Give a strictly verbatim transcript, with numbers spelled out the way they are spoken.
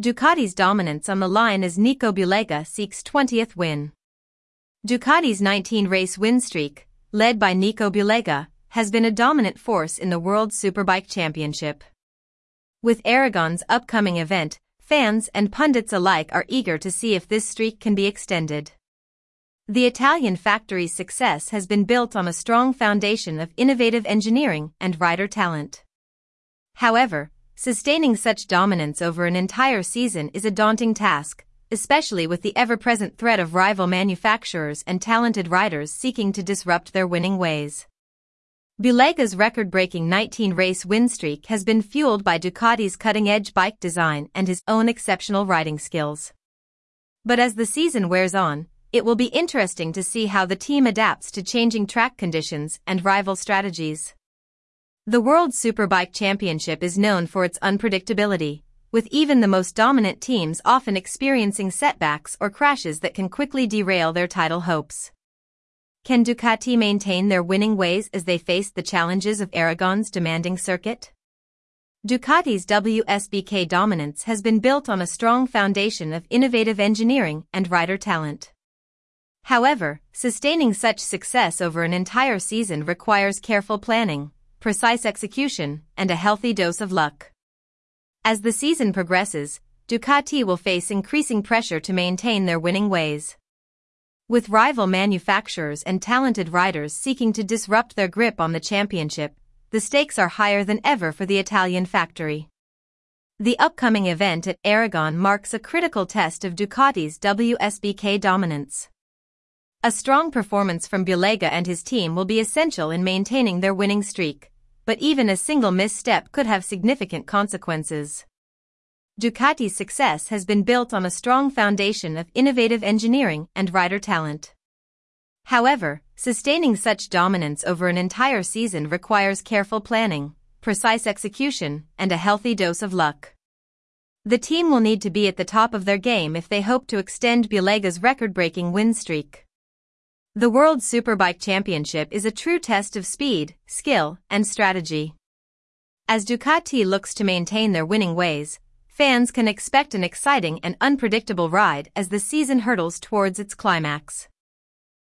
Ducati's dominance on the line as Nico Bulega seeks twentieth win. Ducati's nineteen-race win streak, led by Nico Bulega, has been a dominant force in the World Superbike Championship. With Aragon's upcoming event, fans and pundits alike are eager to see if this streak can be extended. The Italian factory's success has been built on a strong foundation of innovative engineering and rider talent. However, sustaining such dominance over an entire season is a daunting task, especially with the ever-present threat of rival manufacturers and talented riders seeking to disrupt their winning ways. Bulega's record-breaking nineteen-race win streak has been fueled by Ducati's cutting-edge bike design and his own exceptional riding skills. But as the season wears on, it will be interesting to see how the team adapts to changing track conditions and rival strategies. The World Superbike Championship is known for its unpredictability, with even the most dominant teams often experiencing setbacks or crashes that can quickly derail their title hopes. Can Ducati maintain their winning ways as they face the challenges of Aragon's demanding circuit? Ducati's W S B K dominance has been built on a strong foundation of innovative engineering and rider talent. However, sustaining such success over an entire season requires careful planning, precise execution, and a healthy dose of luck. As the season progresses, Ducati will face increasing pressure to maintain their winning ways. With rival manufacturers and talented riders seeking to disrupt their grip on the championship, the stakes are higher than ever for the Italian factory. The upcoming event at Aragon marks a critical test of Ducati's W S B K dominance. A strong performance from Bulega and his team will be essential in maintaining their winning streak, but even a single misstep could have significant consequences. Ducati's success has been built on a strong foundation of innovative engineering and rider talent. However, sustaining such dominance over an entire season requires careful planning, precise execution, and a healthy dose of luck. The team will need to be at the top of their game if they hope to extend Bulega's record-breaking win streak. The World Superbike Championship is a true test of speed, skill, and strategy. As Ducati looks to maintain their winning ways, fans can expect an exciting and unpredictable ride as the season hurtles towards its climax.